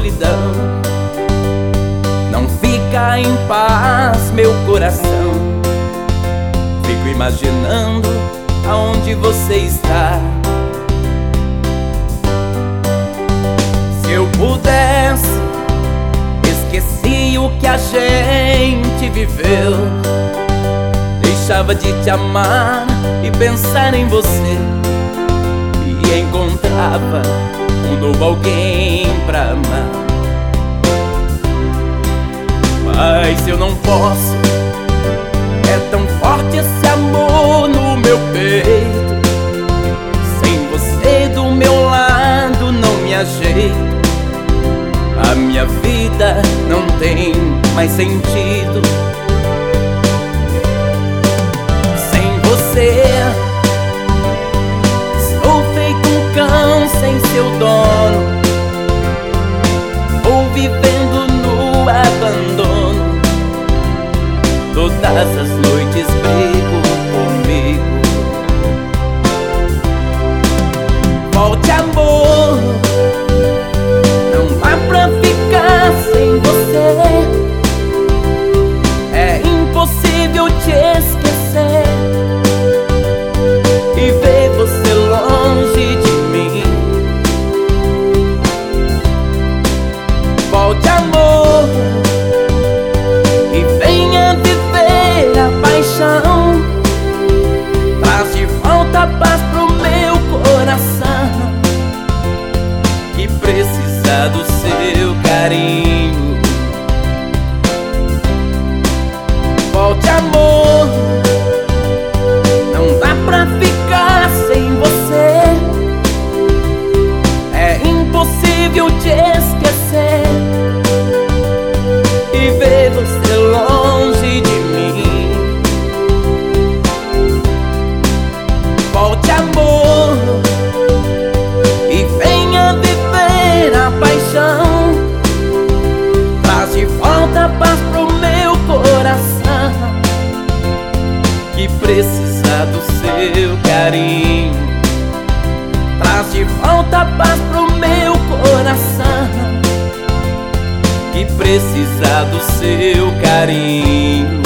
solidão. Não fica em paz meu coração. Fico imaginando aonde você está. Se eu pudesse, esqueci o que a gente viveu. Deixava de te amar e pensar em você, e encontrava um novo alguém pra amar. Mas eu não posso, é tão forte esse amor no meu peito. Sem você do meu lado não me ajeito. A minha vida não tem mais sentido. Sem você, estou feito um cão sem seu dono. Vou vivendo no abandono. Todas as noites brigo comigo. Volte, amor, não dá pra ficar sem você. É impossível te esquecer e ver você longe de mim. Volte, amor, e venha viver a paixão. Traz de volta a paz pro meu coração, que precisa do seu carinho. Volte, amor, não dá pra ficar sem você. É impossível te esquecer e ver você longe de mim. Volte, amor, e venha viver a paixão. Traz de volta a paz pro meu coração, que precisa do seu carinho. Traz de volta a paz pro meu coração, que precisa do seu carinho.